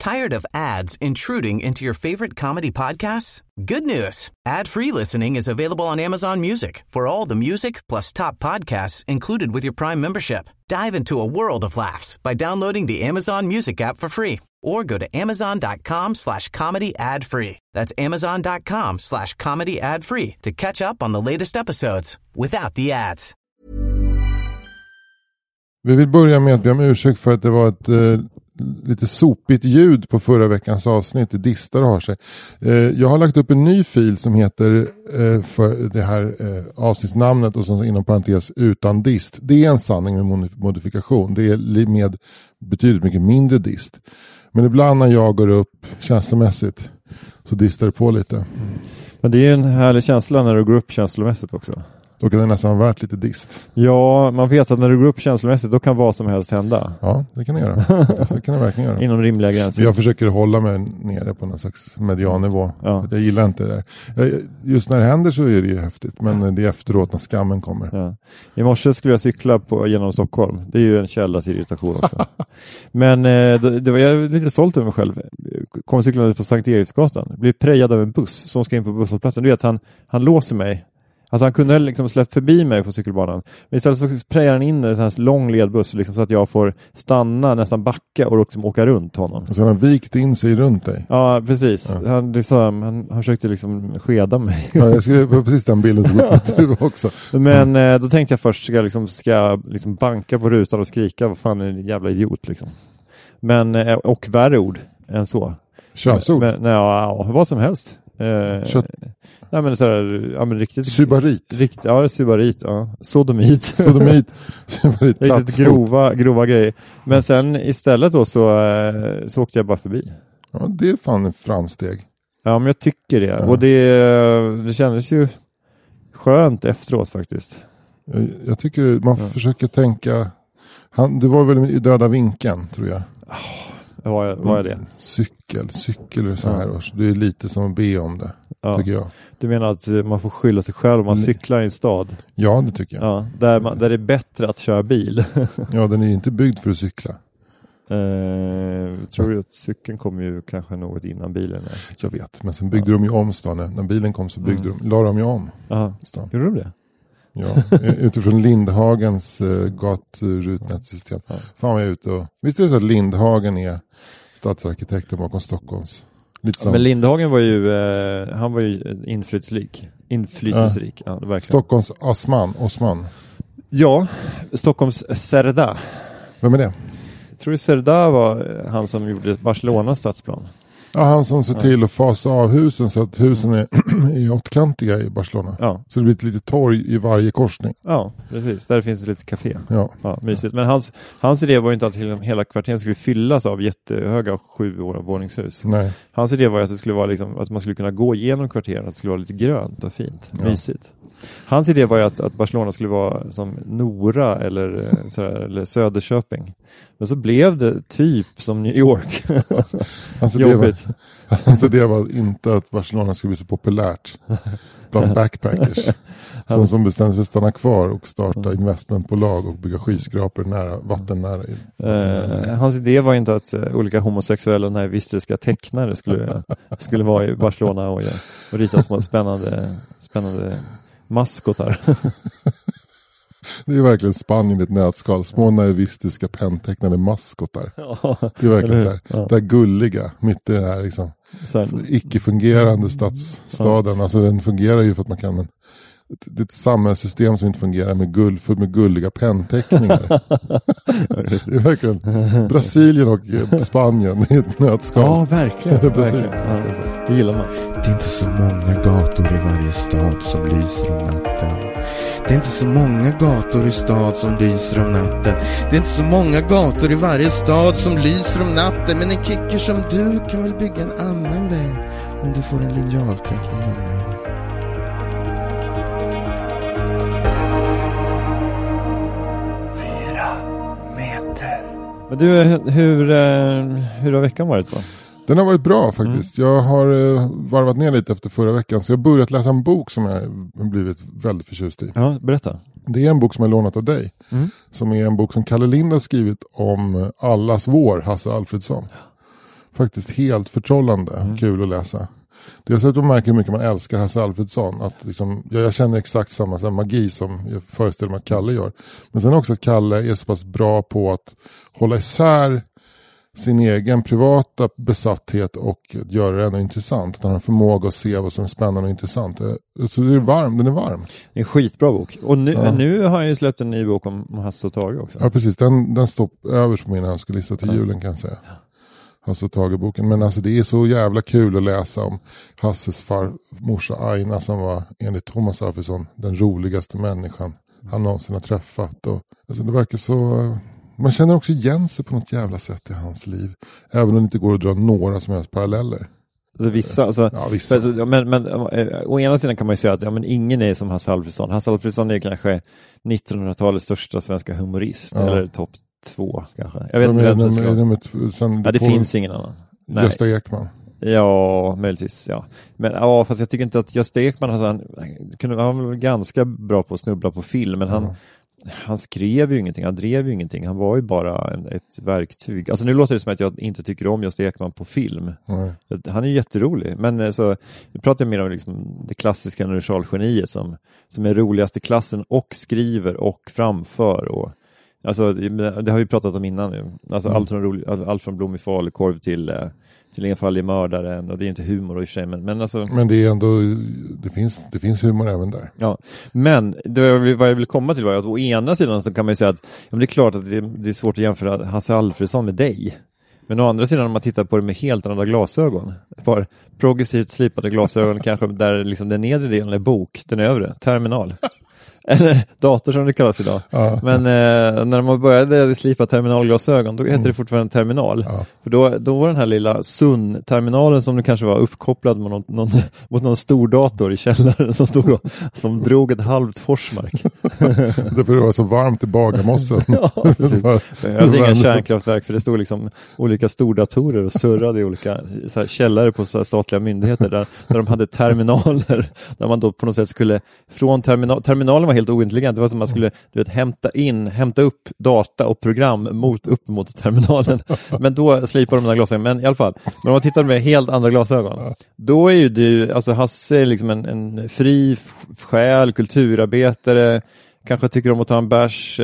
Tired of ads intruding into your favorite comedy podcasts? Good news. Ad-free listening is available on Amazon Music for all the music plus top podcasts included with your Prime membership. Dive into a world of laughs by downloading the Amazon Music app for free or go to amazon.com/comedy ad-free. That's amazon.com/comedy ad-free to catch up on the latest episodes without the ads. Vi vill börja med att be om ursäkt för att det var ett lite sopigt ljud på förra veckans avsnitt. Det distar och har sig. Jag har lagt upp en ny fil som heter för det här avsnittsnamnet och så inom parentes utan dist. Det är en sanning med modifikation. Det är med betydligt mycket mindre dist. Men ibland när jag går upp känslomässigt så distar det på lite. Men det är en härlig känsla när du går upp känslomässigt också. Då kan det nästan vara värt lite dist. Ja, man vet att när du går upp känslomässigt då kan vad som helst hända. Ja, det kan det göra. Det kan det verkligen göra. Inom rimliga gränser. Jag försöker hålla mig nere på någon slags mediannivå. Ja. Jag gillar inte det där. Just när det händer så är det ju häftigt. Men det är efteråt när skammen kommer. Ja. I morse skulle jag cykla genom Stockholm. Det är ju en källa till irritation också. Men det var jag lite stolt över mig själv. Kom cyklande på Sankt Eriksgatan. Blev prejad av en buss som ska in på busshållplatsen. Du vet, han låser mig. Alltså han kunde liksom släppt förbi mig på cykelbanan. Men istället så prejar han in en sån här lång ledbuss liksom, så att jag får stanna, nästan backa och liksom åka runt honom. Så han har vikt in sig runt dig? Ja, precis. Ja. Han försökte liksom skeda mig. Ja, jag skrev precis den bilden som du också. Men då tänkte jag först ska jag banka på rutan och skrika vad fan är en jävla idiot liksom. Men, och värre ord än så. Könsord? Ja, vad som helst. Nej, men så här, ja, men riktigt sybarit. Sybarit, ja. Sodomit. Sybarit, riktigt grova grejer. Men sen istället då så åkte jag bara förbi. Ja, det är fan en framsteg. Ja, men jag tycker det. Ja. Och det kändes ju skönt efteråt faktiskt. Jag tycker man försöker tänka. Du var väl i döda vinkeln, tror jag. Vad är det? Cykel och så här. Ja. Det är lite som att be om det, tycker jag. Du menar att man får skylla sig själv om man cyklar i en stad? Ja, det tycker jag. Ja, där det är bättre att köra bil. Ja, den är ju inte byggd för att cykla. Tror du att cykeln kom ju kanske något innan bilen? Jag vet, men sen byggde de ju om stan. När bilen kom så la de ju om stan. Gjorde de det? Ja, utifrån Lindhagens gatrutnätssystem. Ja. Fan var jag ute och... Visst är det så att Lindhagen är stadsarkitekten bakom Stockholms? Men Lindhagen var ju han var ju inflytelserik. Ja, det verkligen. Stockholms Osman. Ja, Stockholms Cerda. Vem är det? Jag tror Cerda var han som gjorde Barcelonas stadsplan. Ja, han som ser till att fasa av husen så att husen är åttkantiga i Barcelona. Ja. Så det blir ett litet torg i varje korsning. Ja, precis. Där finns det lite café. Ja, mysigt. Men hans idé var ju inte att hela kvarteren skulle fyllas av jättehöga 7-åriga våningshus. Nej. Hans idé var att det skulle vara liksom, att man skulle kunna gå igenom kvarteren, att det skulle vara lite grönt och fint. Mysigt. Hans idé var ju att Barcelona skulle vara som Nora eller Söderköping. Men så blev det typ som New York. Jobbigt. Hans idé var inte att Barcelona skulle bli så populärt bland backpackers. som bestämde sig för att stanna kvar och starta investmentbolag och bygga skyskrapor vattennära. Hans idé var inte att olika homosexuella naivistiska tecknare skulle vara i Barcelona och rita små spännande maskotar. Det är verkligen Spanien i ett nötskal. Små naivistiska pentecknade maskotar. Ja, det är verkligen så här. Ja. Det här gulliga mitt i det här liksom, icke-fungerande staden. Alltså den fungerar ju för att man kan, men det är ett samhällssystem som inte fungerar med gulliga penteckningar. Det är verkligen Brasilien och Spanien i ett nötskal. Ja, verkligen. Det gillar man. Det är inte så många gator i varje stad som lyser om natten. Det är inte så många gator i stad som lyser om natten. Det är inte så många gator i varje stad som lyser om natten. Men en kicker som du kan väl bygga en annan väg om du får en linjalteckning av mig. Men du, hur har veckan varit då? Den har varit bra faktiskt. Jag har varvat ner lite efter förra veckan. Så jag har börjat läsa en bok som jag har blivit väldigt förtjust i. Ja, berätta. Det är en bok som jag lånat av dig. Som är en bok som Kalle Lind har skrivit om Allas vår, Hasse Alfredsson. faktiskt helt förtrollande. Kul att läsa. Dels att man märker hur mycket man älskar Hasse Alfredson. Att liksom, jag känner exakt samma så här magi som jag föreställer mig att Kalle gör. Men sen också att Kalle är så pass bra på att hålla isär sin egen privata besatthet och göra det ändå intressant. Att han har förmåga att se vad som är spännande och intressant. Så det är varm, den är varm. Det är en skitbra bok. Och nu har han ju släppt en ny bok om Hasse och Tage också. Ja, precis. Den står överst på min önskelista till julen kan jag säga. Hasse och Tage-boken. Men alltså det är så jävla kul att läsa om Hasses farmorsa Aina som var enligt Thomas Alfredsson den roligaste människan han någonsin har träffat. Och, alltså det verkar så... Man känner också igen sig på något jävla sätt i hans liv. Även om det inte går att dra några som helst paralleller. Alltså vissa. Men å ena sidan kan man ju säga att men ingen är som Hasse Alfredsson. Hasse Alfredsson är kanske 1900-talets största svenska humorist. Eller topp 2 kanske. Jag vet inte vem som ska. Det finns ingen annan. Gösta Ekman. Ja, möjligtvis, ja. Men fast jag tycker inte att Gösta Ekman han var ganska bra på att snubbla på film, men han skrev ju ingenting, han drev ju ingenting, han var ju bara ett verktyg. Alltså nu låter det som att jag inte tycker om Gösta Ekman på film. Han är ju jätterolig, men så vi pratar mer om liksom det klassiska universalgeniet som är roligast i klassen och skriver och framför och alltså det har vi pratat om innan nu. Alltså allt från Blom i falukorv till Enfaldige mördaren, och det är inte humor i och för sig, men alltså... Men det är ändå, det finns humor även där. Ja, men vad jag vill komma till var att å ena sidan så kan man ju säga att det är klart att det är svårt att jämföra Hasse Alfredsson med dig. Men å andra sidan om man tittar på det med helt andra glasögon, ett par progressivt slipade glasögon kanske där liksom den nedre delen är bok, den övre, terminal. Eller dator som det kallas idag. Ja. Men när man började slipa terminalglasögon, då hette det fortfarande terminal. Ja. För då var den här lilla Sun-terminalen som det kanske var uppkopplad med mot någon stor dator i källaren som drog ett halvt Forsmark. Det var så varmt i Bagarmossen. Ja, precis. Jag hade inga kärnkraftverk, för det stod liksom olika stordatorer och surrade i olika så här, källare på så här, statliga myndigheter där de hade terminaler där man då på något sätt skulle från terminalen var helt ointelligent. Det var som man skulle hämta upp data och program upp mot terminalen. Men då slipar de där glasögonen. Men i alla fall, när man tittar med helt andra glasögon, då är ju du, alltså Hasse är liksom en fri själ, kulturarbetare, kanske tycker om att ta en bärs,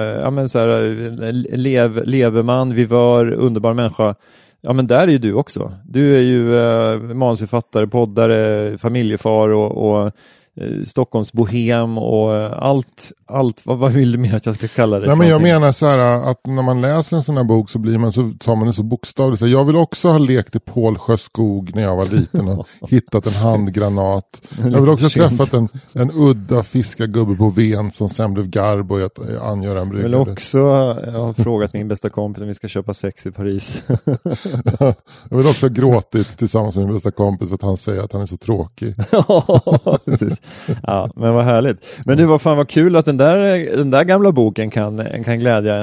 leveman, vivör, underbar människa. Ja, men där är ju du också. Du är ju manusförfattare, poddare, familjefar och Stockholms bohem och allt vad vill du mer att jag ska kalla det? Nej, men jag menar så här att när man läser en sån här bok så tar man det så bokstavligt. Så jag vill också ha lekt i Pålsjö skog när jag var liten och hittat en handgranat. Jag vill också ha träffat en udda fiskargubbe på Ven som sen blev garbo i att angöra en brygga. Jag vill också ha frågat min bästa kompis om vi ska köpa sex i Paris. Jag vill också ha gråtit tillsammans med min bästa kompis för att han säger att han är så tråkig. Ja, precis. Ja, men vad härligt. Men det var fan vad kul att den där gamla boken kan glädja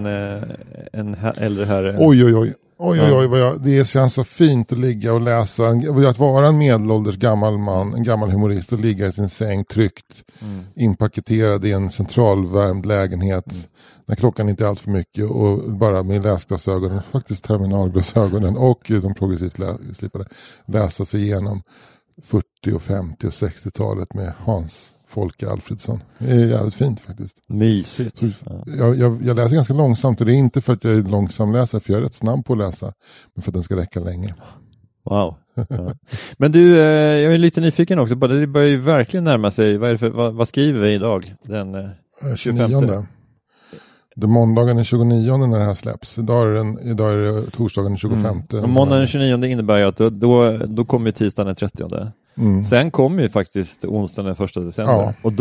en äldre herre. Oj, det känns så fint att ligga och läsa. Att vara en medelålders gammal man, en gammal humorist och ligga i sin säng tryggt inpaketerad i en centralvärmd lägenhet när klockan inte är allt för mycket och bara med läsglasögonen, faktiskt terminalglasögonen och de progressivt slipade läsa sig igenom 40 och 50 och 60-talet med Hans Folke Alfredsson. Det är jävligt fint faktiskt. Mysigt. Jag läser ganska långsamt och det är inte för att jag är långsam läsare, för jag är rätt snabb på att läsa, men för att den ska räcka länge. Wow. Ja. Men du, jag är lite nyfiken också på det. Det börjar ju verkligen närma sig. Vad skriver vi idag? Den 25. Det är måndagen den 29 när det här släpps. Idag är det torsdagen den 25. Måndagen den 29 innebär ju att då kommer tisdagen den 30. Sen kommer ju faktiskt onsdagen den 1 december. Ja. Och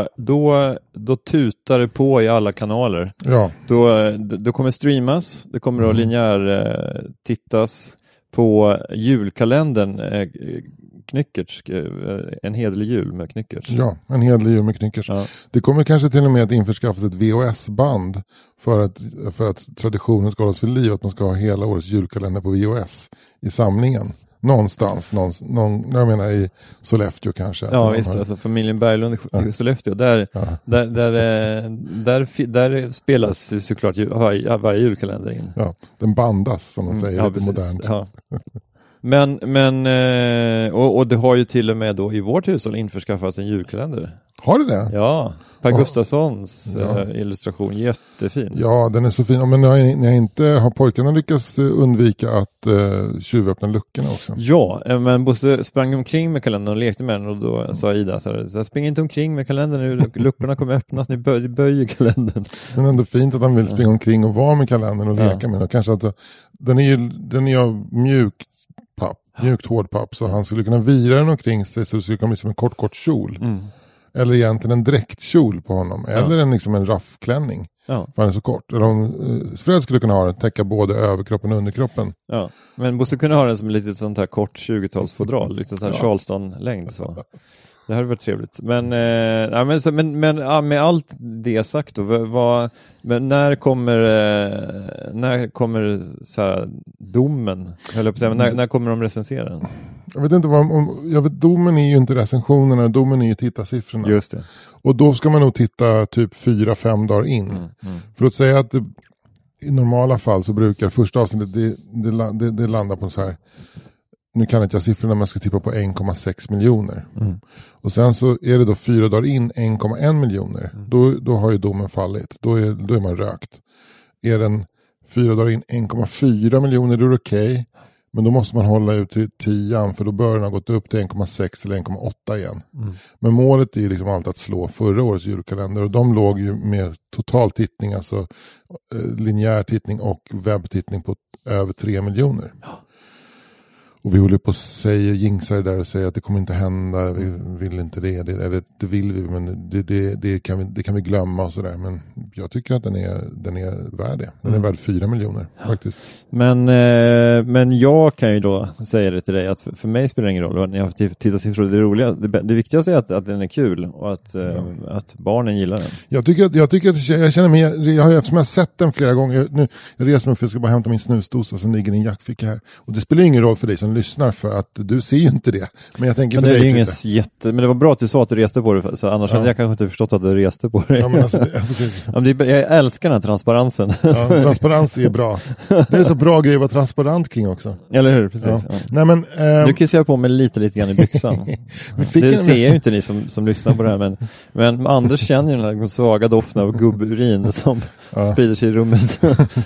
då tutar det på i alla kanaler. Ja. Då kommer streamas. Det kommer att linjär tittas på julkalendern Knyckertz, en hederlig jul med Knyckertz. Ja, en hederlig jul med Knyckertz. Ja. Det kommer kanske till och med att införskaffas ett VHS-band för att traditionen ska hållas vid liv, att man ska ha hela årets julkalender på VHS i samlingen. någonstans. Jag menar i Sollefteå kanske. Ja visst, alltså familjen Berglund i Sollefteå. Där spelas såklart varje julkalender in. Ja, den bandas som de säger, lite modernt. Ja. Men och det har ju till och med då i vårt hushåll införskaffats en julkalender. Har du det? Ja, Per Gustafssons illustration, jättefin. Ja, den är så fin. Men har pojkarna lyckats undvika att tjuvöppna luckorna också? Ja, men Bosse sprang omkring med kalendern och lekte med den och då sa Ida så här, spring inte omkring med kalendern nu, luckorna kommer öppnas, ni böjer kalendern. Men ändå fint att han vill springa omkring och vara med kalendern och leka med den. Kanske att den är av mjukt hård papp, så han skulle kunna vira den omkring sig så det skulle kunna bli som en kort kjol. Eller egentligen en dräktkjol på honom. Eller en raffklänning. Ja. För han är så kort. Fred skulle kunna ha den, täcka både överkroppen och underkroppen. Ja. Men Bosse kunde ha den som lite sånt här kort 20-talsfodral. Lite sån här Charleston-längd. Så. Det här har varit trevligt. Men med allt det sagt då, men när kommer så här, domen? När kommer de recensera den? Jag vet inte domen är ju inte recensionerna, domen är ju tittarsiffrorna. Just det. Och då ska man nog titta typ 4-5 dagar in. För att säga att i normala fall så brukar första avsnittet det landar på så här. Nu kan inte jag siffrorna, men jag ska tippa på 1,6 miljoner. Och sen så är det då 4 dagar in 1,1 miljoner. Då har ju domen fallit. Då är man rökt. Är den 4 dagar in 1,4 miljoner, då är det okej. Men då måste man hålla ut till 10, för då bör den ha gått upp till 1,6 eller 1,8 igen. Men målet är ju liksom alltid att slå förra årets julkalender. Och de låg ju med total tittning, alltså linjär tittning och webbtittning på över 3 miljoner. Och vi håller på att säga, jinxar där och säger att det kommer inte hända, vi vill inte det, eller det vill vi, men det kan vi glömma och sådär. Men jag tycker att den är värd det. Den är värd 4 miljoner faktiskt. Men jag kan ju då säga det till dig att för mig spelar det ingen roll. När jag tittar siffror, det roliga, det viktigaste är att den är kul och att barnen gillar den. Jag känner mig, eftersom jag har sett den flera gånger, nu jag reser mig för jag ska bara hämta min snusdosa som ligger i en jackficka här. Och det spelar ingen roll för dig som lyssnar, för att du ser ju inte det. Men jag tänker för dig. Men det var bra att du sa att du reste på det, så annars hade jag kanske inte förstått att du reste på det. Ja, men alltså, jag älskar den här transparensen. Ja, transparens är bra. Det är så bra grej att vara transparent kring också. Eller hur? Precis. Ja. Ja. Nej, men, nu kissar jag på mig lite grann i byxan. Det ser ju inte ni som lyssnar på det här, men Anders känner ju den här svaga doften av gubburin som sprider sig i rummet.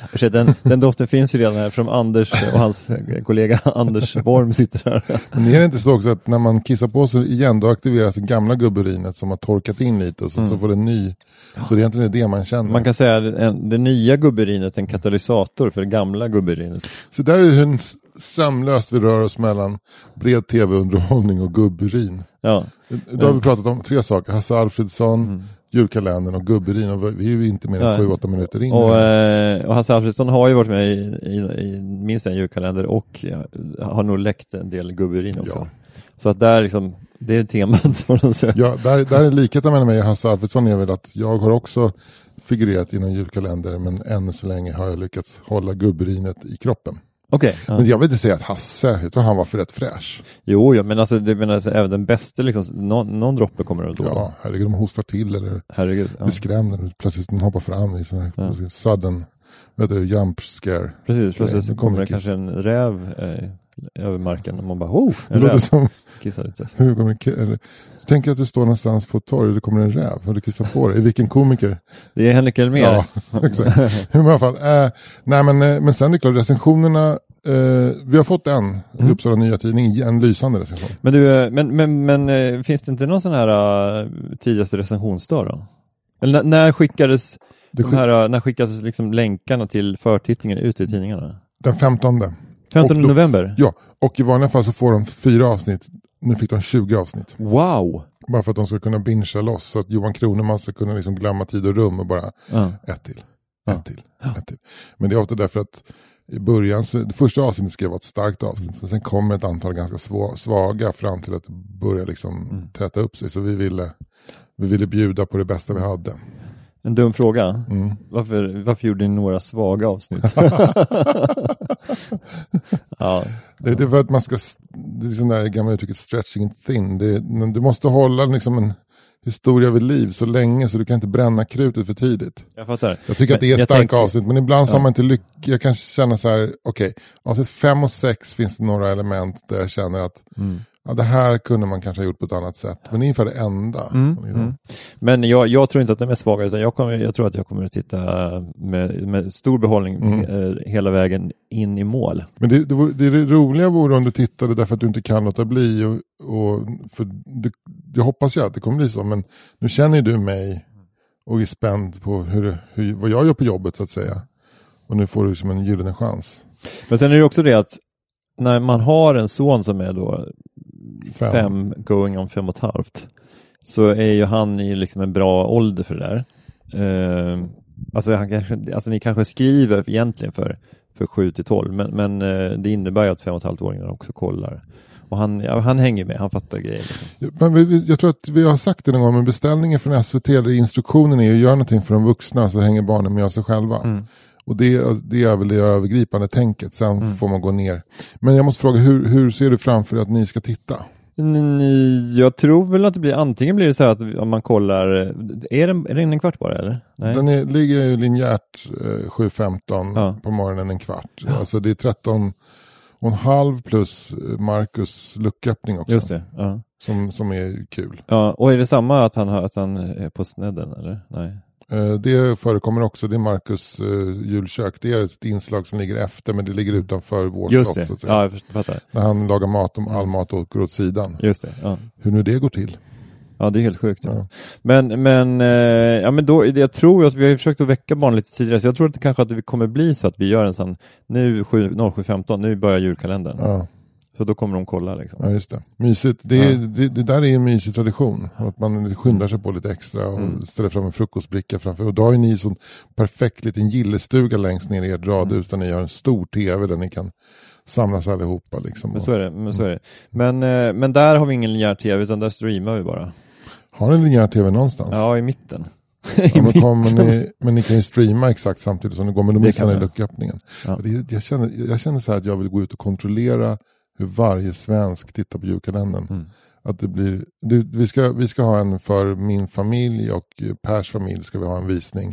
Den doften finns ju redan här från Anders och hans kollega Anders Worm sitter här. Men är det inte så också att när man kissar på sig igen, då aktiveras det gamla gubburinet som har torkat in lite och så får det ny. Så det är egentligen det man känner. Man kan säga att det nya gubburinet är en katalysator för det gamla gubburinet. Så där är det sömlöst vi rör oss mellan bred tv-underhållning och gubburin. Ja. Då har vi pratat om 3 saker. Hasse Alfredsson, julkalendern och gubburin, och vi är ju inte mer än 7-8 minuter in. Och Hasse Alfredsson har ju varit med i minst en julkalender och har nog läckt en del gubburin också. Ja. Så att där liksom, det är temat på något sätt. Ja, där är likheten mellan mig och Hasse Alfredsson är väl att jag har också figurerat i någon julkalender, men ännu så länge har jag lyckats hålla gubburinet i kroppen. Okay, men jag vill inte säga att Hasse, jag tror han var för rätt fräsch. Jo, men alltså, även den bästa liksom, någon droppe kommer det då. Ja, herregud, de hostar till eller blir skrämda, plötsligt de hoppar fram i sån här sudden, jump scare. Precis, plötsligt kommer det kanske en räv över marken och man bara, det låter som kissar lite. Du tänker att du står någonstans på ett torg och det kommer en räv och du kissar på dig. Vilken komiker? Det är Henrik Elmer. Ja, exakt. I alla fall. Men sen är det klart, recensionerna, vi har fått en Uppsala Nya Tidning, en lysande recension. Men du, men finns det inte någon sån här tidigaste recensionsdag då? Eller när skickades när skickas liksom länkarna till förtittningen ut i tidningarna? Den 15 november? Ja, och i vanliga fall så får de 4 avsnitt. Nu fick de 20 avsnitt. Wow! Bara för att de ska kunna bingea loss, så att Johan Kroneman ska kunna liksom glömma tid och rum och bara ett till. Men det är ofta därför att i början, så det första avsnittet ska vara ett starkt avsnitt, men sen kommer ett antal ganska svaga fram till att börja liksom täta upp sig. Så vi ville bjuda på det bästa vi hade. En dum fråga. Varför gjorde ni några svaga avsnitt? Ja. Det är för att man ska det är sån där gamla uttrycket stretching it thin. Du måste hålla liksom en historia vid liv så länge så du kan inte bränna krutet för tidigt. Jag fattar. Jag tycker att det är starka avsnitt, men ibland så har man inte jag kan känna så här, okej, avsnitt 5 och 6 finns det några element där jag känner att ja, det här kunde man kanske ha gjort på ett annat sätt. Men det är ungefär det enda. Men jag tror inte att den är svagare, utan jag tror att jag kommer att titta med stor behållning hela vägen in i mål. Men det roliga vore om du tittade därför att du inte kan låta bli. Och för jag hoppas att det kommer bli så. Men nu känner ju du mig och är spänd på vad jag gör på jobbet så att säga. Och nu får du som en gyllene chans. Men sen är det också det att när man har en son som är då 5 going on 5,5, så är ju han i liksom en bra ålder för det där. Alltså ni kanske skriver egentligen för 7-12, men det innebär ju att 5,5-åringar också kollar. Och han hänger med, han fattar grejer. Liksom. Men jag tror att vi har sagt det någon gång, men beställningen från SVT eller instruktionen är att göra någonting för de vuxna så hänger barnen med av sig själva. Och det är väl det övergripande tänket. Sen får man gå ner. Men jag måste fråga, hur ser du framför dig att ni ska titta? Jag tror väl att det blir, antingen blir det så här att om man kollar, är det en kvart bara eller? Nej. Den ligger ju linjärt 7:15 på morgonen, en kvart. Alltså det är 13,5 plus Marcus lucköppning också. Just det, ja. Som är kul. Ja, och är det samma att han är på snedden eller? Nej. Det förekommer också, det är Marcus julkök. Det är ett inslag som ligger efter, men det ligger utanför vår slott så att säga. Ja, jag fattar. När han lagar mat, om all mat åker åt sidan. Just det, ja. Hur nu det går till. Ja, det är helt sjukt. Ja. Men då, jag tror att vi har försökt att väcka barn lite tidigare, så jag tror att det kanske att det kommer bli så att vi gör en sån, nu 07:15, nu börjar julkalendern. Ja. Så då kommer de kolla liksom. Ja, just det. Mysigt. Det där är en mysig tradition. Att man skyndar sig på lite extra och ställer fram en frukostbricka framför. Och då har ju ni sån perfekt liten gillestuga längst ner i ert radhus där ni har en stor tv där ni kan samlas allihopa liksom. Men så är det. Men där har vi ingen linjär tv, utan där streamar vi bara. Har ni en linjär tv någonstans? Ja, i mitten. Men ni kan ju streama exakt samtidigt som ni går, men då missar ni lucköppningen. Ja. Jag känner så här att jag vill gå ut och kontrollera hur varje svensk tittar på julkalendern. Att det blir, vi ska ha en för min familj och Pers familj ska vi ha en visning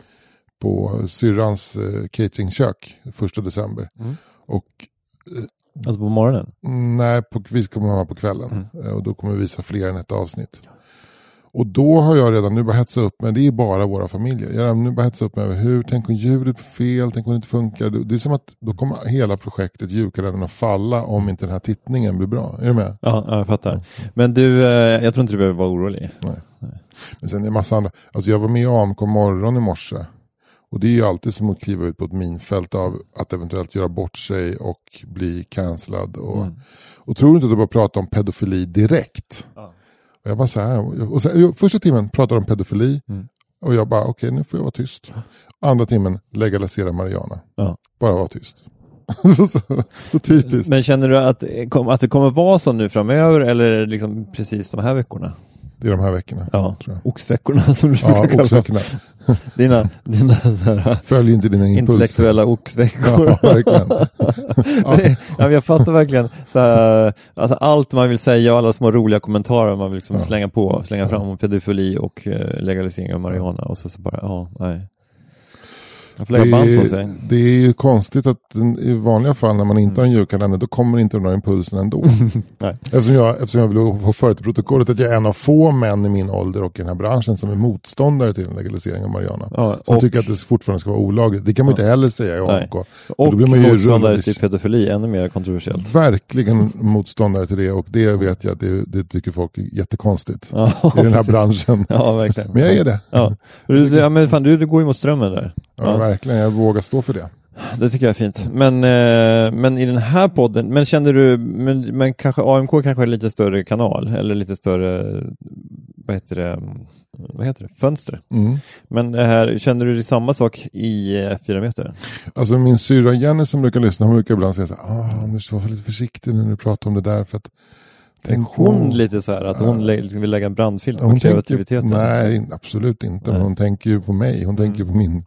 på syrrans cateringkök 1 december. Och alltså på morgonen? Nej, vi kommer ha på kvällen. Och då kommer vi visa fler än ett avsnitt. Och då har jag redan nu bara hetsa upp med, det är bara våra familjer. Jag har nu bara hetsa upp med hur, tänk om ljudet är fel, tänk om det inte funkar. Det är som att då kommer hela projektet julkalendern att falla om inte den här tittningen blir bra. Är du med? Ja, jag fattar. Men du, jag tror inte du behöver vara orolig. Nej. Men sen är det en massa andra. Alltså jag var med i AMK morgon i morse. Och det är ju alltid som att kliva ut på ett minfält av att eventuellt göra bort sig och bli cancellad. Och tror du inte att du bara pratar om pedofili direkt? Ja. Och jag bara så här, och sen, första timmen pratade om pedofili och jag bara okej, nu får jag vara tyst. Andra timmen legalisera marijuana. Ja. Bara vara tyst. så typiskt. Men känner du att det kommer vara så nu framöver, eller är det liksom precis de här veckorna? Det är de här veckorna. Ja, oxveckorna som du oxveckorna. Dina så här, följ inte dina impulser. Intellektuella oxveckor. Ja, verkligen. Ja, jag fattar verkligen så här, alltså allt man vill säga och alla små roliga kommentarer man vill liksom slänga fram om pedofili och legalisering av marijuana och så bara, nej. Det är ju konstigt att i vanliga fall när man inte har en julkalender då kommer inte de där impulserna ändå. Nej. Eftersom jag vill få föra till protokollet att jag är en av få män i min ålder och i den här branschen som är motståndare till en legalisering av marijuana. Ja, som tycker att det fortfarande ska vara olagligt. Det kan man inte heller säga i AMK. Och då motståndare till pedofili, ännu mer kontroversiellt. Verkligen motståndare till det, och det vet jag att det tycker folk är jättekonstigt i den här branschen. Ja, verkligen. Men jag är det. Ja. Men fan, du går ju mot strömmen där. Ja, verkligen. Jag vågar stå för det. Det tycker jag är fint. Men i den här podden, men känner du, men kanske AMK kanske är lite större kanal, eller lite större, vad heter det? Fönster. Men det här, känner du det samma sak i 4 meter? Alltså min syrra Jenny som brukar lyssna, hon brukar ibland säga så här, Anders, var lite försiktig när du pratar om det där, för att hon lite så här att hon vill lägga en brandfilt på kreativiteten? Nej, absolut inte. Men hon tänker ju på mig. Hon tänker på min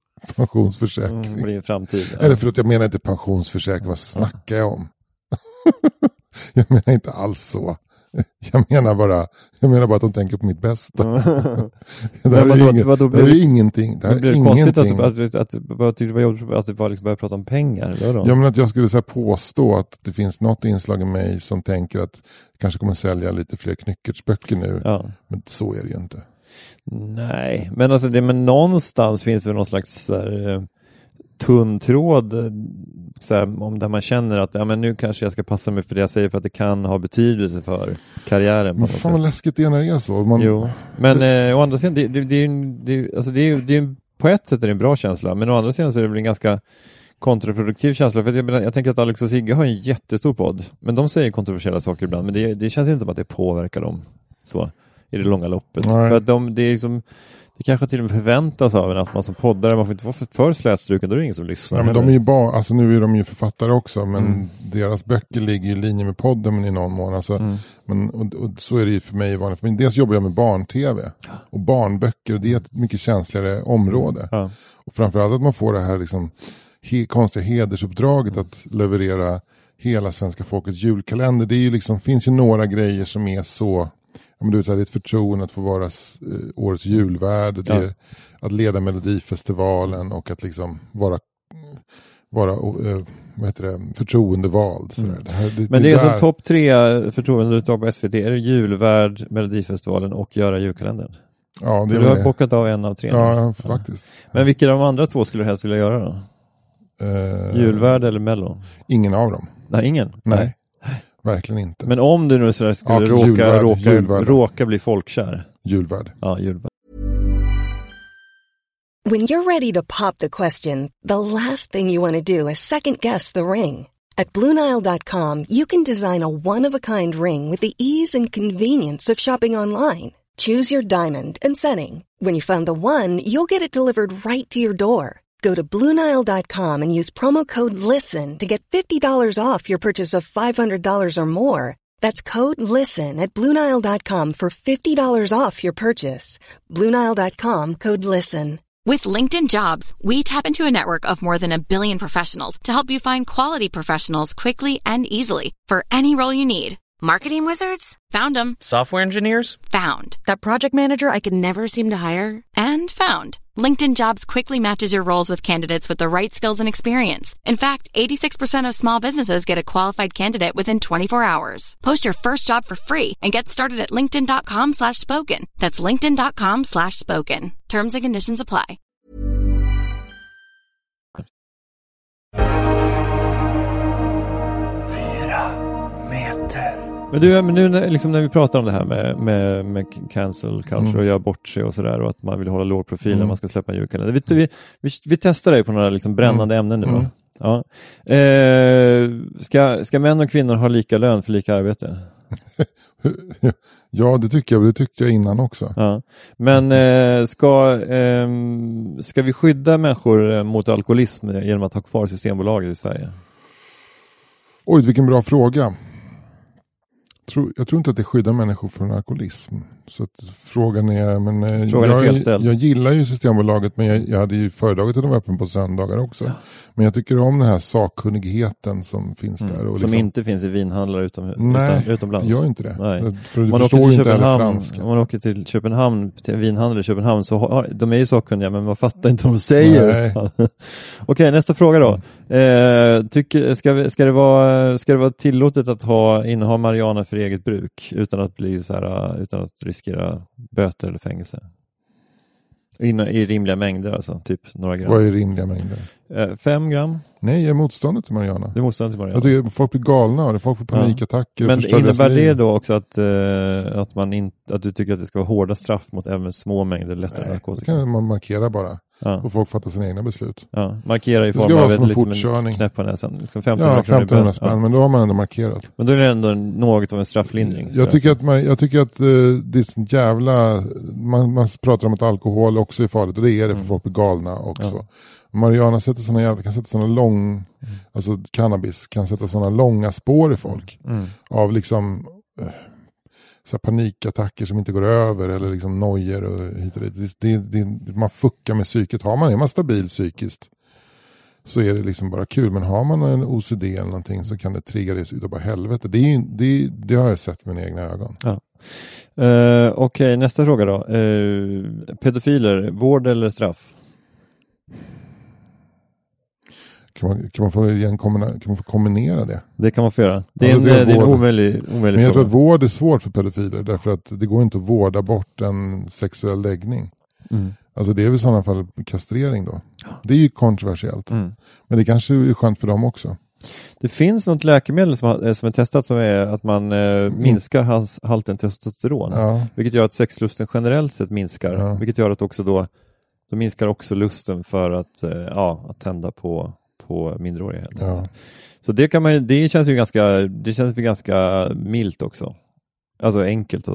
pensionsförsäkring. Blir en framtid. Eller förlåt, jag menar inte pensionsförsäkring. Vad snackar jag om? Jag menar inte alls så. Jag menar bara att de tänker på mitt bästa. Det här är ju ingenting. Det blir konstigt att det var liksom börja prata om pengar. Ja, men att jag skulle så här påstå att det finns något inslag i mig som tänker att jag kanske kommer sälja lite fler Knyckertsböcker nu. Ja. Men så är det ju inte. Nej, men alltså men någonstans finns det någon slags tunn tråd om där man känner att men nu kanske jag ska passa mig för det jag säger för att det kan ha betydelse för karriären. Men fan vad läskigt det är när det är så. Jo, men å andra sidan det är på ett sätt är det en bra känsla, men å andra sidan så är det väl en ganska kontraproduktiv känsla, för jag tänker att Alex och Sigge har en jättestor podd, men de säger kontroversiella saker ibland, men det känns inte som att det påverkar dem så i det långa loppet. Nej. För att det är liksom det kanske till och med förväntas av en att man som poddare, man får inte vara för slätstruken, då är det ingen som lyssnar. Ja, men de är ju bara, alltså nu är de ju författare också, men deras böcker ligger i linje med podden men i någon mån. Alltså, men, och så är det ju för mig i vanligt. Men dels jobbar jag med barn-tv och barnböcker, och det är ett mycket känsligare område. Ja. Och framförallt att man får det här liksom konstiga hedersuppdraget att leverera hela svenska folkets julkalender. Det är ju liksom, finns ju några grejer som är så... Men det är ett förtroende att få vara årets julvärd, att leda Melodifestivalen och att liksom vara förtroendevald. Men det är alltså topp 3 förtroendeuttag på SVT. Är det julvärd, Melodifestivalen och göra julkalendern? Ja, så du har bockat av en av 3. Ja, faktiskt. Men vilka av de andra 2 skulle du helst vilja göra då? Julvärd eller Mello? Ingen av dem. Nej, ingen? Nej. Verkligen inte. Men om du nu så skulle råka bli folkkär. Julvärd. Ja, julvärd. When you're ready to pop the question, the last thing you want to do is second guess the ring. At BlueNile.com you can design a one-of-a-kind ring with the ease and convenience of shopping online. Choose your diamond and setting. When you find the one, you'll get it delivered right to your door. Go to BlueNile.com and use promo code LISTEN to get $50 off your purchase of $500 or more. That's code LISTEN at BlueNile.com for $50 off your purchase. BlueNile.com, code LISTEN. With LinkedIn Jobs, we tap into a network of more than 1 billion professionals to help you find quality professionals quickly and easily for any role you need. Marketing wizards? Found them. Software engineers? Found. That project manager I could never seem to hire? And found. LinkedIn Jobs quickly matches your roles with candidates with the right skills and experience. In fact, 86% of small businesses get a qualified candidate within 24 hours. Post your first job for free and get started at linkedin.com/spoken. That's linkedin.com/spoken. Terms and conditions apply. Men nu när vi pratar om det här med cancel culture och göra bort sig och sådär, och att man vill hålla låg profil när man ska släppa en julkalender. Vi testar dig på några liksom brännande ämnen nu då. Ja. Ska män och kvinnor ha lika lön för lika arbete? Ja, det tycker jag innan också. Ja. Men ska vi skydda människor mot alkoholism genom att ha kvar Systembolaget i Sverige? Oj, vilken bra fråga. Jag tror inte att det skyddar människor från alkoholism. Så att frågan är jag gillar ju Systembolaget, men jag hade ju föredragit att de var öppen på söndagar också. Men jag tycker om den här sakkunnigheten som finns där. Och som liksom, inte finns i vinhandlare utomlands. Nej, gör inte det. Nej. För du förstår ju inte heller franska. Om man åker till Köpenhamn, till en vinhandlare i Köpenhamn, så de är ju sakkunniga, men man fattar inte vad de säger. Okej, nästa fråga då. Ska det vara tillåtet att inneha marijuana för eget bruk utan att riskera böter eller fängelse? I rimliga mängder, alltså typ några gram. Vad är rimliga mängder? 5 gram. Nej, jag är motståndare till marijuana. Du är motståndare till marijuana. Jag tycker folk blir galna och folk får panikattacker. Men innebär det då också att du tycker att det ska vara hårda straff mot även små mängder lättare narkotika? Det kan man markera bara. Och folk fattar sina egna beslut. Ja, markera i form av en knäpp på näsan. Liksom 1500 spänn, men då har man ändå markerat. Men då är det ändå något av en strafflindring. Jag tycker att det är sånt jävla... Man pratar om att alkohol också är farligt, och det är det för folk blir galna också. Ja. Marijuana kan sätta såna alltså cannabis kan sätta såna långa spår i folk. Av liksom... så panikattacker som inte går över, eller liksom nojer och hit och dit. Man fuckar med psyket. Är man stabil psykiskt, så är det liksom bara kul. Men har man en OCD eller någonting så kan det trigga det utav bara helvete. Det har jag sett med mina egna ögon. Ja. Okej, nästa fråga då. Pedofiler, vård eller straff? Kan man få kombinera det? Det kan man få göra. Det är en omöjlig Men jag fråga. tror att vård är svårt för pedofiler därför att det går inte att vårda bort en sexuell läggning. Alltså det är väl i sådana fall kastrering då. Det är ju kontroversiellt. Men det kanske är skönt för dem också. Det finns något läkemedel som är testat som är att man minskar halten testosteron. Ja. Vilket gör att sexlusten generellt sett minskar. Ja. Vilket gör att också då minskar också lusten för att tända på minderåriga. Ja. Så det känns ju ganska milt också. Alltså enkelt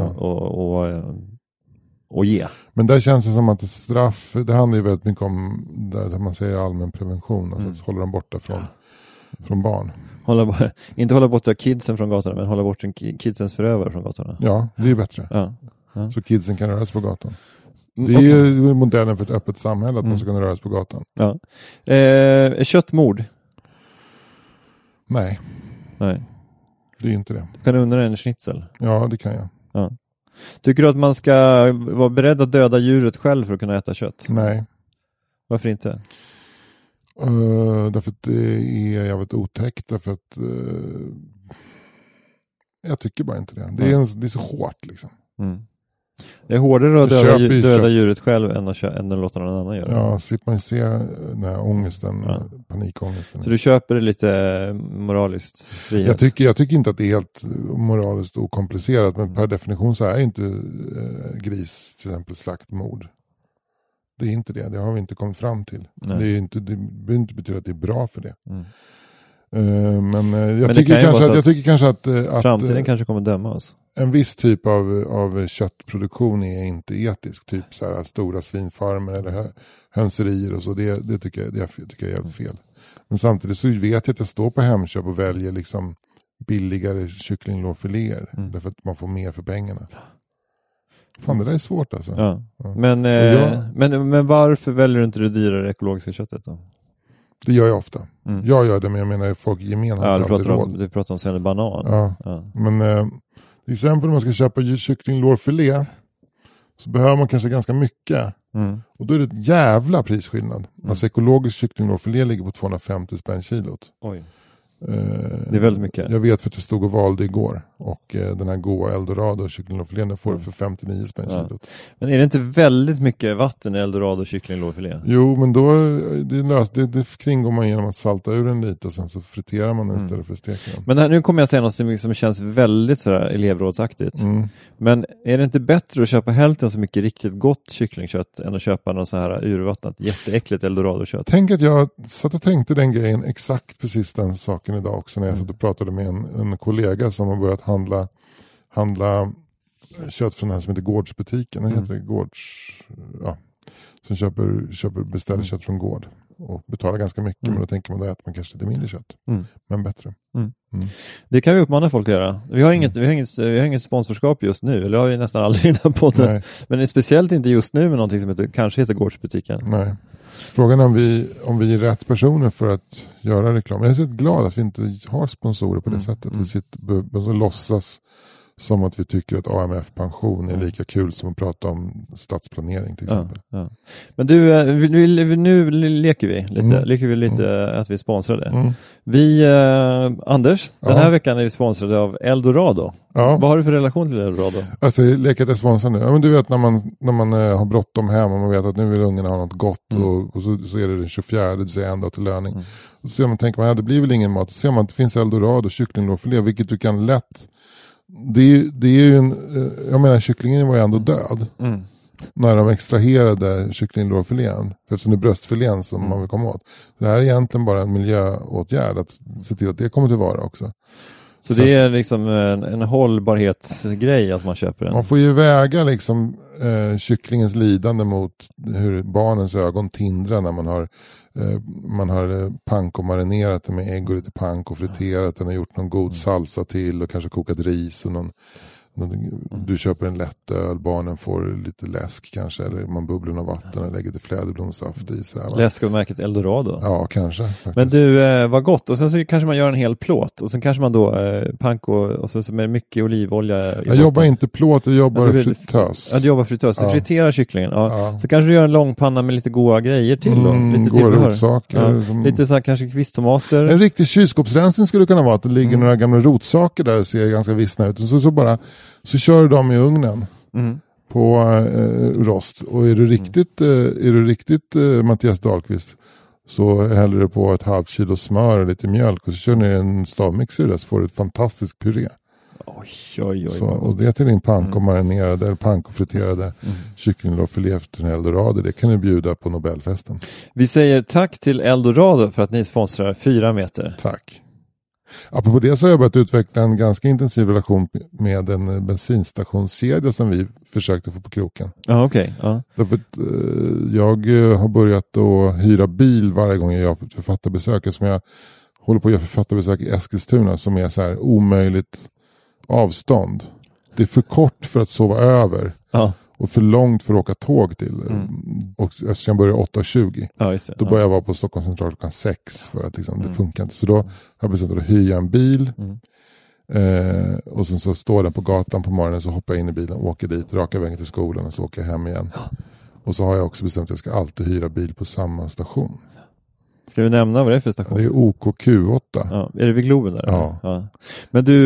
och ge. Men där känns det som att straff, det handlar ju väldigt mycket om där man säger allmän prevention. Alltså att hålla dem borta från barn. Inte hålla borta kidsen från gatorna, men hålla bort kidsens förövare från gatorna. Ja, det är ju bättre. Ja. Så kidsen kan röra sig på gatan. Det är ju modellen för ett öppet samhälle att man ska kunna röra sig på gatan. Ja. Köttmord? Nej, det är inte det. Kan du undra en schnitzel? Ja, det kan jag. Ja. Tycker du att man ska vara beredd att döda djuret själv för att kunna äta kött? Nej. Varför inte? Därför att det är jävligt otäckt. Därför att jag tycker bara inte det. Det är så hårt liksom. Det är hårdare att döda djuret själv än att låta någon annan göra det. Ja, slipper man se den här ångesten, panikångesten. Så du köper det lite moraliskt frihet? Jag tycker inte att det är helt moraliskt okomplicerat, men per definition så är inte gris till exempel slaktmord. Det är inte det har vi inte kommit fram till. Det behöver inte betyda att det är bra för det. Men jag tycker kanske att framtiden kanske kommer döma oss. En viss typ av köttproduktion är inte etisk. Typ så här stora svinfarmer eller hönserier och så. Det tycker jag är fel. Men samtidigt så vet jag att jag står på Hemköp och väljer liksom billigare kycklinglårfiléer. Därför att man får mer för pengarna. Fan, det där är svårt alltså. Ja. Men varför väljer du inte det dyrare ekologiska köttet då? Det gör jag ofta. Jag gör det, men jag menar folk gemen har inte alltid råd. Du pratar om sen banan. Ja. Men till exempel om man ska köpa kycklinglårfilé så behöver man kanske ganska mycket. Och då är det ett jävla prisskillnad. Alltså ekologisk kycklinglårfilé ligger på 250 spänn kilot. Oj. Det är väldigt mycket. Jag vet för att jag stod och valde igår. Och den här goa Eldorado kycklinglårfilén får för 59 spänn kilot. Men är det inte väldigt mycket vatten i Eldorado kycklinglårfilé? Jo, men då det kringgår man genom att salta ur den lite och sen så friterar man den istället för att steka den. Men nu kommer jag säga något som känns väldigt sådär elevrådsaktigt. Men är det inte bättre att köpa hälften så mycket riktigt gott kycklingkött än att köpa något så här urvattnat jätteäckligt Eldorado-kött? Tänk att jag satt och tänkte den grejen, exakt precis den saken idag också när jag satt och pratade med en kollega som har börjat handla kött från den som heter Gårdsbutiken. Den heter som beställer kött från gård och betalar ganska mycket, men då tänker man då äter man kanske lite mindre kött, men bättre. Det kan vi uppmana folk att göra. Vi har inget sponsorskap just nu, eller det har vi nästan aldrig i den här podden. Nej. Men speciellt inte just nu med någonting som kanske heter Gårdsbutiken. Nej. Frågan är om vi är rätt personer för att göra reklam. Jag är så glad att vi inte har sponsorer på det sättet. Vi sitter och låtsas som att vi tycker att AMF-pension är lika kul som att prata om stadsplanering till exempel. Ja. Men du, nu leker vi lite att vi är sponsrade. Anders, den här veckan är vi sponsrade av Eldorado. Ja. Vad har du för relation till Eldorado? Alltså, lekat är sponsrad nu. Ja, men du vet när man har bråttom hem och man vet att nu vill ungarna ha något gott och så är det den 24, det vill säga en dag till löning. Och så tänker man, det blir väl ingen mat. Så ser man att det finns Eldorado kycklinglårfilé, vilket du kan lätt. Det är ju jag menar, kycklingen var ju ändå död när de extraherade kycklinglårfilén, för eftersom det är bröstfilén som man vill komma åt. Det här är egentligen bara en miljöåtgärd att se till att det kommer till vara också. Så det är liksom en hållbarhetsgrej att man köper den? Man får ju väga liksom kycklingens lidande mot hur barnens ögon tindrar när man har panko-marinerat det med ägg och lite panko, friterat den och gjort någon god salsa till och kanske kokat ris och Du köper en lätt öl, barnen får lite läsk kanske, eller man bubblar av vatten och lägger lite fläderblomsaft i. Läsk av märket Eldorado? Ja, kanske. Faktiskt. Men du, vad gott. Och sen så kanske man gör en hel plåt. Och sen kanske man då panko och så med mycket olivolja. Jag jobbar inte plåt, jag jobbar fritös. Ja, du jobbar fritös. Du friterar kycklingen. Ja. Så kanske du gör en långpanna med lite goda grejer till då. Lite rotsaker. Lite så här kanske kvisttomater. En riktig kylskåpsrensning skulle kunna vara att det ligger några gamla rotsaker där och ser ganska vissna ut. Och så kör du dem i ugnen på rost. Och är du riktigt Mattias Dahlqvist, så häller du på ett halvt kilo smör och lite mjölk och så kör ni en stavmixer där, så får du ett fantastiskt puré. Oj. Så, och det till din panko-marinerade eller panko-friterade kycklinglårfilé efter Eldorado, det kan du bjuda på Nobelfesten. Vi säger tack till Eldorado för att ni sponsrar 4 meter. Tack. Apropå det så har jag börjat utveckla en ganska intensiv relation med en bensinstationskedja som vi försökte få på kroken. Ja, okej. Ja. Därför att jag har börjat att hyra bil varje gång jag gör författarbesök. Som jag håller på att göra författarbesök i Eskilstuna som är så här omöjligt avstånd. Det är för kort för att sova över. Ja. Och för långt för att åka tåg till. Och eftersom jag börjar 8:20. Då börjar jag vara på Stockholms central klockan 6. För att liksom, det funkar inte. Så då har jag bestämt att hyra en bil. Och sen så står den på gatan på morgonen. Så hoppar jag in i bilen och åker dit. Raka vägen till skolan och så åker jag hem igen. Och så har jag också bestämt att jag ska alltid hyra bil på samma station. Ska vi nämna vad det är för station? Det är OKQ8. Ja, är det vid Globen där? Ja. Men du,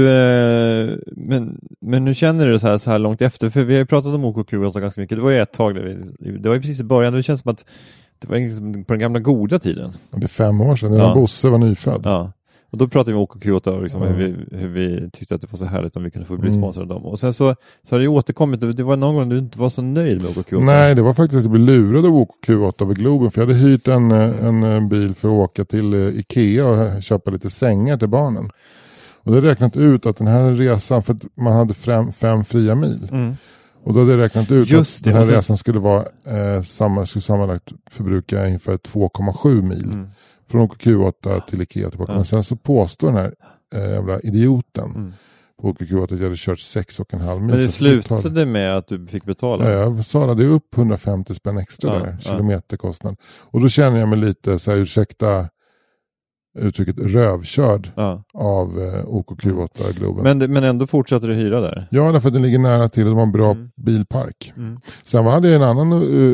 men nu känner du det så här långt efter, för vi har ju pratat om OKQ8 ganska mycket. Det var ju ett tag, det var ju precis i början, det känns som att det var liksom på den gamla goda tiden. Det är 5 år sedan, när Bosse var nyfödd. Ja. Och då pratade vi om OKQ8 och liksom hur vi tyckte att det var så härligt om vi kunde få bli sponsrade av dem. Och sen så har det ju återkommit, det var någon gång du inte var så nöjd med OKQ8. Nej, det var faktiskt att jag blev lurad av OKQ8 över Globen. För jag hade hyrt en bil för att åka till Ikea och köpa lite sängar till barnen. Och det räknat ut att den här resan, för att man hade 5 fria mil. Och då hade jag räknat ut att den här resan skulle vara sammanlagt förbruka ungefär 2,7 mil. Från OKQ8 till Ikea tillbaka. Men sen så påstår den här jävla idioten på OKQ8 att jag hade kört 6,5 mil. Men det slutade med att du fick betala? Ja, jag betalade upp 150 spänn extra där. Kilometerkostnad. Och då känner jag mig lite så här, ursäkta uttrycket rövkörd av OKQ8 Globen. Men ändå fortsatte du hyra där? Ja, därför att den ligger nära till att de har en bra bilpark. Sen hade jag en annan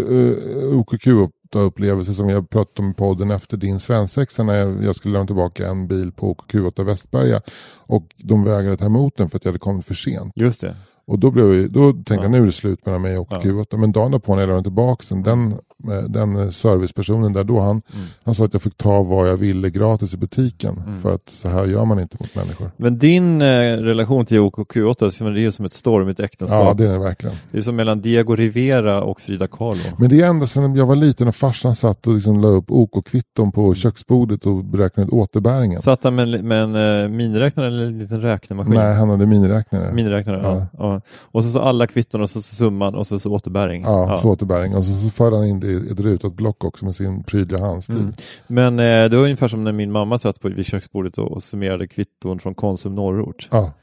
OKQ8-upplevelse som jag pratade om i podden efter din svensexa när jag skulle lämna tillbaka en bil på OKQ8 Västberga och de vägrade ta emot den för att jag hade kommit för sent. Just det. Och då tänkte jag nu är det slut mellan mig och OKQ8. Men dagen därpå när jag lämnade tillbaka den servicepersonen där då han sa att jag fick ta vad jag ville gratis i butiken. För att så här gör man inte mot människor. Men din relation till OKQ8 det är ju som ett stormigt äktenskap. Ja, det är det verkligen. Det är som mellan Diego Rivera och Frida Kahlo. Men det är ända sedan jag var liten och farsan satt och liksom la upp OK-kvitton på köksbordet och beräknade återbäringen. Satt han med en miniräknare eller en liten räknemaskin? Nej, han hade miniräknare. Miniräknare, ja. Och så alla kvitton och så summan och så återbäring. Ja, så återbäring. Och så förde han in det i ett rutat block också med sin prydliga handstil. Men det var ungefär som när min mamma satt vid köksbordet och summerade kvitton från Konsum Norrort. Ja.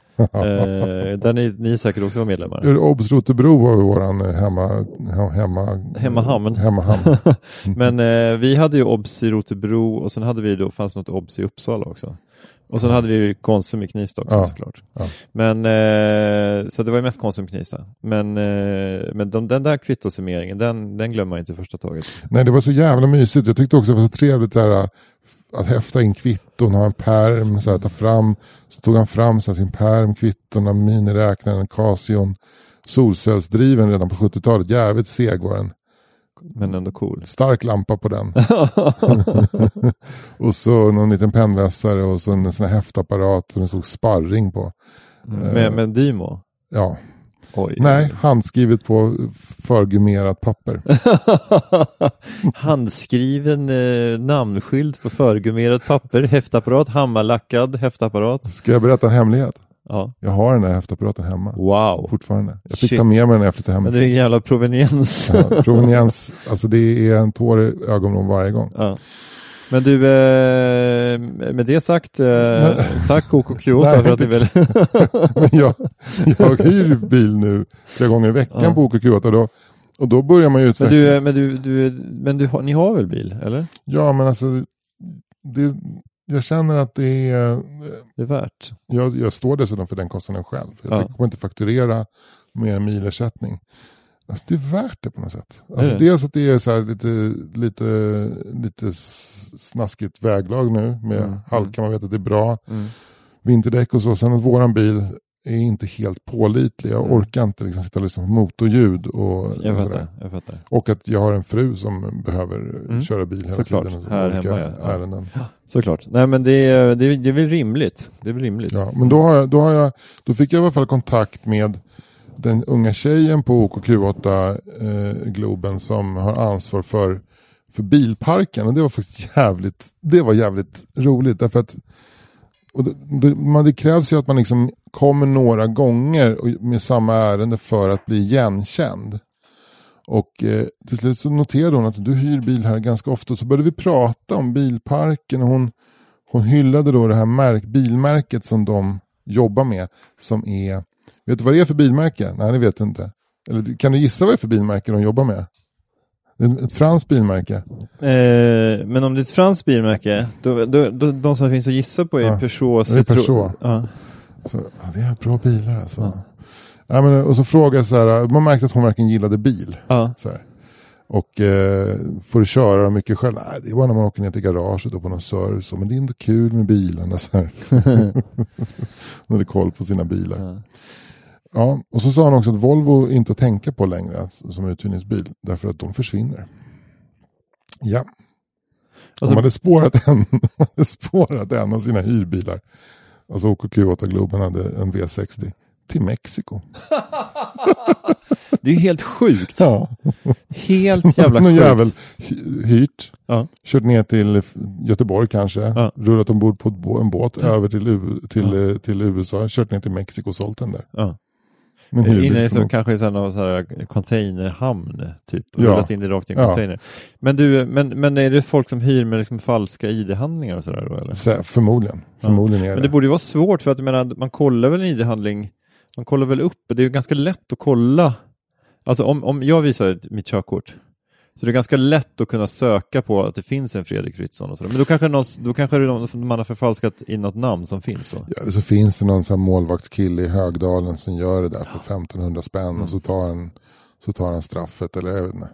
Där ni säkert också var medlemmar. Obs Rotebro var ju våran hemmahamn. Men vi hade ju Obs i Rotebro och sen hade vi fanns något Obs i Uppsala också. Och sen hade vi ju Konsum i Knivsta också såklart. Ja. Men så det var ju mest Konsum i Knivsta. Men den där kvittosummeringen, den glömmer man inte i första taget. Nej, det var så jävla mysigt. Jag tyckte också det var så trevligt där att häfta in kvitton, ha en pärm så här, så tog han fram så här, sin pärm, kvittorna, miniräknaren, Casion, solcellsdriven redan på 70-talet. Jävligt seg var den. Men ändå cool. Stark lampa på den. Och så någon liten pennvässare och så en sån här häftapparat som det stod sparring på. Med Dymo? Ja. Oj. Nej, handskrivet på förgummerat papper. Handskriven namnskylt på förgummerat papper, häftapparat, hammarlackad häftapparat. Ska jag berätta en hemlighet? Ja. Jag har den där häftapparaten hemma. Wow. Fortfarande. Jag fick ta med mig den efter till hemma. Men det är en jävla proveniens. Ja, proveniens, alltså det är en tår i ögonvrån varje gång. Ja. Men du, med det sagt, tack OK Kyoto för att ni vill... Men jag hyr bil nu 3 gånger i veckan på OK Kyoto och då börjar man ju utveckla. Men ni har väl bil, eller? Ja, men alltså jag känner att det är värt. Jag står dessutom för den kostnaden själv. Jag kommer inte fakturera mer milersättning. Alltså, det är värt det på något sätt. Alltså, dels att det är så här lite snaskigt väglag nu med halka, man vet att det är bra. Vinterdäck och så. Sen att våran bil är inte helt pålitlig. Jag orkar inte liksom sitta och lyssna på motorljud och jag fattar. Och att jag har en fru som behöver köra bil hela tiden. Här hemma, ärenden. Såklart. Nej, men det är väl rimligt. Det är väl rimligt. Ja, men då fick jag i alla fall kontakt med den unga tjejen på OKQ8 Globen som har ansvar för bilparken, och det var faktiskt jävligt roligt, därför att det krävs ju att man liksom kommer några gånger med samma ärende för att bli igenkänd. Och till slut så noterade hon att du hyr bil här ganska ofta, så började vi prata om bilparken, och hon hyllade då det här bilmärket som de jobbar med, som är, vet du vad det är för bilmärke? Nej, det vet du inte. Eller kan du gissa vad det är för bilmärke de jobbar med? Det är ett franskt bilmärke. Men om det är ett franskt bilmärke, då de som finns att gissa på är Peugeot. Det är Peugeot. Så, det är bra bilar alltså. Ja, men, och så frågade jag så här, man märkte att hon verkligen gillade bil. Så här. Och får du köra mycket själv? Nej, det var när man åker ner till garaget och på någon service. Men det är inte kul med bilarna. Så här. Hon hade koll på sina bilar. Ja, och så sa han också att Volvo inte att tänka på längre som uthyrningsbil, därför att de försvinner. Ja. De hade spårat en av sina hyrbilar. Alltså OKQ8 Globen hade en V60 till Mexiko. Det är ju helt sjukt. Ja. Helt jävla någon sjukt. jävel hyrt. Kört ner till Göteborg kanske. Rullat ombord på en båt över till USA. Kört ner till Mexiko och sålt den där. Inne i så kanske så här containerhamn typ, rullat in det rakt i en container. Men är det folk som hyr med liksom falska ID-handlingar och sådär då, eller? Förmodligen är det. Men det borde ju vara svårt, för att jag menar, man kollar väl en ID-handling, man kollar väl upp, det är ju ganska lätt att kolla. Alltså om jag visar mitt körkort, så det är ganska lätt att kunna söka på att det finns en Fredrik Fritzson och sådär. Men då kanske man har förfalskat in något namn som finns då. Ja, så finns det någon sån här målvaktskille i Högdalen som gör det där för 1500 spänn och så tar han straffet, eller jag vet inte.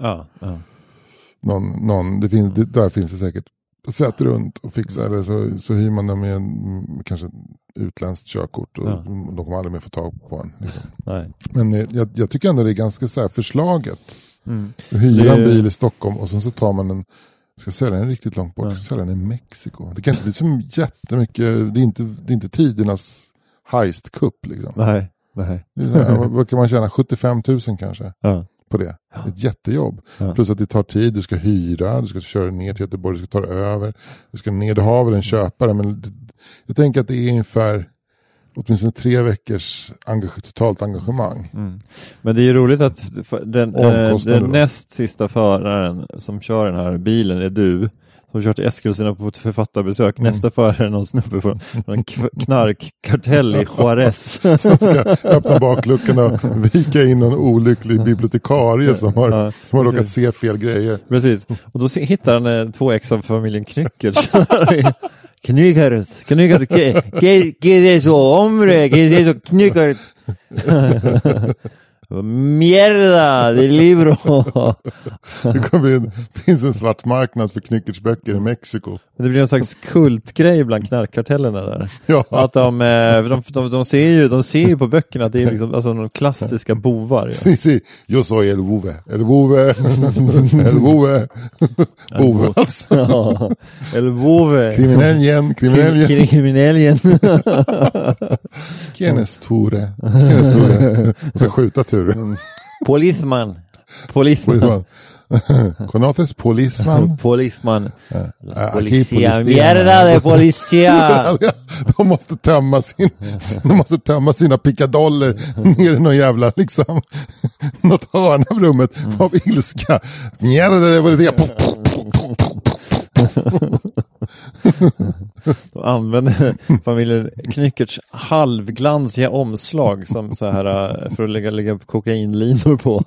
Där finns det säkert sätt runt och fixa, eller så hyr man dem med kanske utländskt körkort och de kommer aldrig mer få tag på en. Liksom. Nej. Men jag tycker ändå det är ganska så här förslaget. Hyra en bil i Stockholm och sen så tar man ska sälja den riktigt långt bort, ska sälja den i Mexiko. Det kan inte bli så jättemycket, det är inte tidernas heist-kupp liksom. Nej. Vad kan man tjäna? 75 000 kanske på det. Ett jättejobb. Plus att det tar tid, du ska hyra, du ska köra ner till Göteborg, du ska ta det över, du ska ner, du har väl en köpare, men jag tänker att det är ungefär åtminstone 3 veckors totalt engagemang. Men det är ju roligt att den näst sista föraren som kör den här bilen är du, som kört till Eskilstuna på ett författarbesök. Nästa förare är någon snubbe från en knarkkartell i Juarez. Som ska öppna bakluckan och vika in någon olycklig bibliotekarie som har råkat se fel grejer. Precis. Och då hittar han 2 ex av familjen Knyckers. Knyckers, que es eso, hombre, que es eso, Knyckers. Mierda, det är libro. Det finns en svart marknad för knyckersböcker i Mexiko. Det blir en slags kultgrej bland knarkkartellerna där. Ja. Att de ser ju på böckerna att det är liksom, alltså, de klassiska bovar. Ja. Sí, yo soy el Bove. Bove alltså. Ja, el Bove. Kriminellen. ¿Quién es Ture? Och så skjuta Ture. Polisman. ¿Conoces Polisman? Polisman. Policía. Mierda de policía. De måste tömma sina pickadoller ner i någon jävla liksom något hörn av rummet av ilska. Mierda de policía. De använder familjen Knyckerts halvglansiga omslag som så här för att lägga kokainlinor på.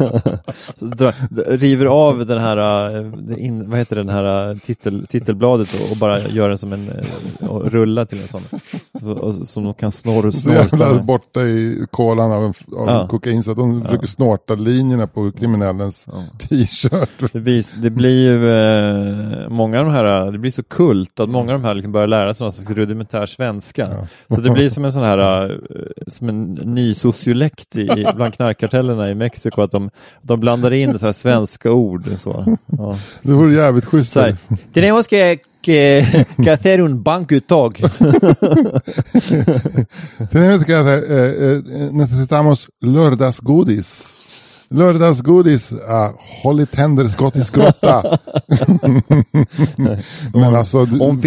River av den här vad heter den här titelbladet och bara gör den som en och rulla till en sån som de kan snorta. Så jävla borta i kolan av kokain så att de försöker snorta linjerna på kriminellens t-shirt. Det blir ju många av de här, det blir så kult att många av de här liksom börjar lära sig någon slags rudimentär svenska. Så det blir som en sån här som en ny sociolekt bland knarkkartellerna i Mexiko att de blandar in så här svenska ord så. Ja. Det vore jävligt schysst. Tenemos que hacer un bankuttag. Tenemos que hacer necesitamos lördagsgodis. Lördagsgodis, håll i tänder, skott i skrotta. Men alltså... Un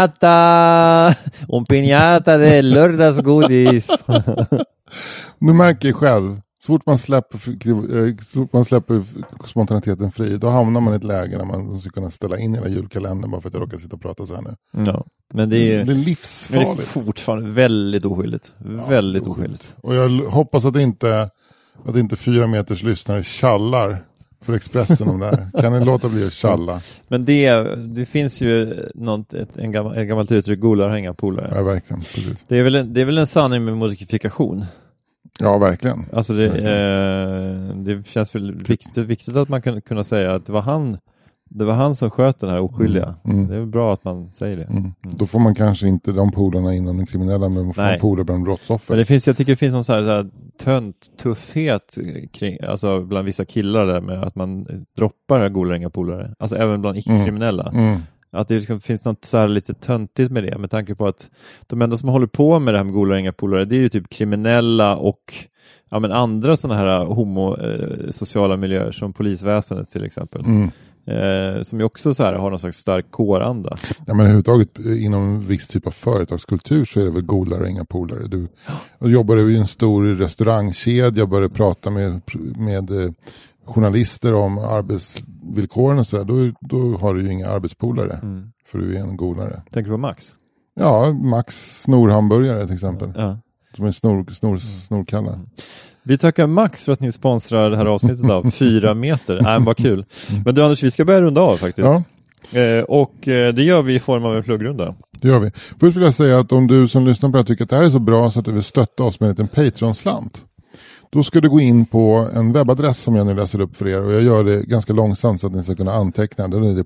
piñata de lördagsgodis. Du märker själv, så fort man släpper spontaniteten fri, då hamnar man i ett läge där man ska kunna ställa in hela julkalendern bara för att jag råkar sitta och prata så här nu. Ja, men det är livsfarligt. Men det är fortfarande väldigt oskyldigt. Väldigt oskyldigt. Och jag hoppas att inte 4 meters lyssnare tjallar för Expressen om det här. Kan ni låta bli att tjalla? Men det finns ju en gammalt uttryck, golar har inga polare. Ja, verkligen. Precis. Det är väl en sanning med modifikation. Ja, verkligen. Alltså det känns väl viktigt att man kan kunna säga att det var han som sköt den här oskyldiga. Det är bra att man säger det. Då får man kanske inte de polarna inom den kriminella, men man får polar bland brottsoffer. Men jag tycker det finns någon så här tuffhet kring, alltså bland vissa killar där med att man droppar här golar inga polare. Alltså även bland icke-kriminella. Att det liksom finns något så här lite töntigt med det, med tanke på att de enda som håller på med det här med golar inga polare, det är ju typ kriminella och andra sådana här sociala miljöer som polisväsendet till exempel. Som ju också så här har någon slags stark kåranda. Ja, men överhuvudtaget inom viss typ av företagskultur så är det väl golare och inga polare. Du jobbar i en stor restaurangkedja, börjar prata med journalister om arbetsvillkoren och så där, då har du ju inga arbetspolare för du är en golare. Tänker du på Max? Ja, Max snorhamburgare till exempel. Ja. Som är snorkalla. Vi tackar Max för att ni sponsrar det här avsnittet av 4 meter. Vad kul. Men du Anders, vi ska börja runda av faktiskt. Ja. Och det gör vi i form av en pluggrunda. Det gör vi. Först vill jag säga att om du som lyssnar på det här tycker att det här är så bra så att du vill stötta oss med en liten Patreon-slant. Då ska du gå in på en webbadress som jag nu läser upp för er. Och jag gör det ganska långsamt så att ni ska kunna anteckna. Då är det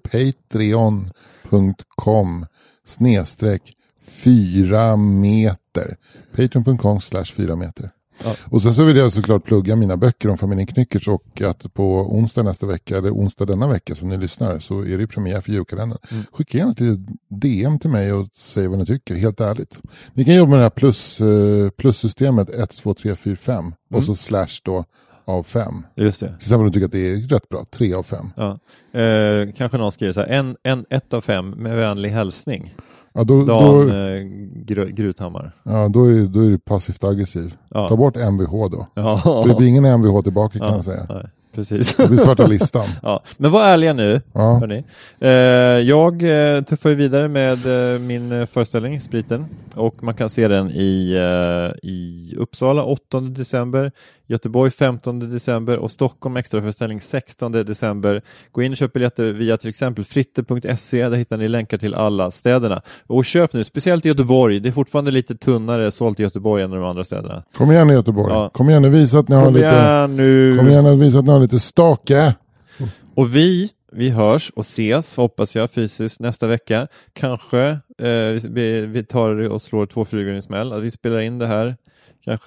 patreon.com/4 meter. Patreon.com/4 meter. Ja. Och sen så vill jag såklart plugga mina böcker om familjen Knyckertz, och att på onsdag nästa vecka, eller onsdag denna vecka som ni lyssnar, så är det premiär för julkalendern. Skicka gärna till DM till mig och säg vad ni tycker, helt ärligt. Ni kan jobba med det här plussystemet 1, 2, 3, 4, 5 och så slash då av 5. Just det. Till exempel du tycker att det är rätt bra, 3 av 5. Ja. Kanske någon skriver så här, 1 av 5 med vänlig hälsning. Ja, Gruthammar. Ja, då är det passivt aggressiv. Ja. Ta bort MVH då. Ja. För det blir ingen MVH tillbaka kan jag säga. Nej, precis. Det blir svarta listan. Ja. Men var ärliga nu. Ja. Hörni. Jag tuffar ju vidare med min föreställning, Spriten. Och man kan se den i Uppsala 8 december, Göteborg 15 december och Stockholm extraföreställning 16 december. Gå in och köp biljetter via till exempel fritte.se. Där hittar ni länkar till alla städerna. Och köp nu, speciellt i Göteborg. Det är fortfarande lite tunnare sålt i Göteborg än de andra städerna. Kom igen i Göteborg. Ja. Kom igen och visa att ni har lite stake. Och vi hörs och ses, hoppas jag, fysiskt nästa vecka. Kanske vi tar och slår 2 flugor i en smäll. Att vi spelar in det här kanske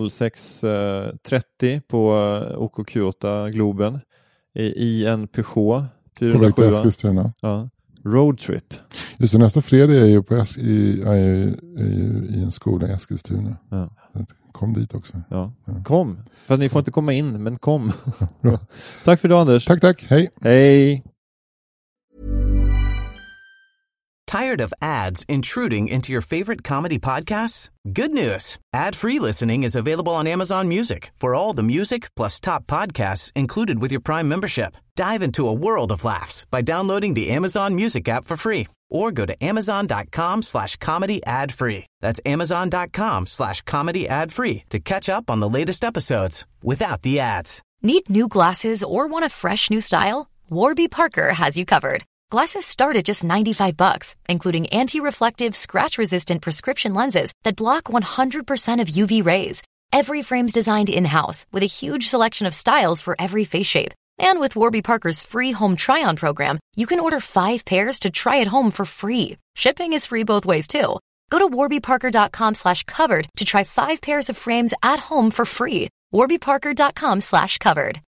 06.30 på OKQ8 Globen i en Peugeot 407. Ja. Roadtrip. Just det, nästa fredag är ju i en skola i Eskilstuna. Ja. Kom dit också. Ja. Kom. För att ni får inte komma in, men kom. Tack för idag, Anders. Tack. Hej. Hej. Tired of ads intruding into your favorite comedy podcasts? Good news. Ad-free listening is available on Amazon Music for all the music plus top podcasts included with your Prime membership. Dive into a world of laughs by downloading the Amazon Music app for free or go to amazon.com/comedy ad-free. That's amazon.com/comedy ad-free to catch up on the latest episodes without the ads. Need new glasses or want a fresh new style? Warby Parker has you covered. Glasses start at just $95, including anti-reflective, scratch-resistant prescription lenses that block 100% of UV rays. Every frame's designed in-house with a huge selection of styles for every face shape. And with Warby Parker's free home try-on program, you can order 5 pairs to try at home for free. Shipping is free both ways, too. Go to warbyparker.com/covered to try 5 pairs of frames at home for free. warbyparker.com/covered.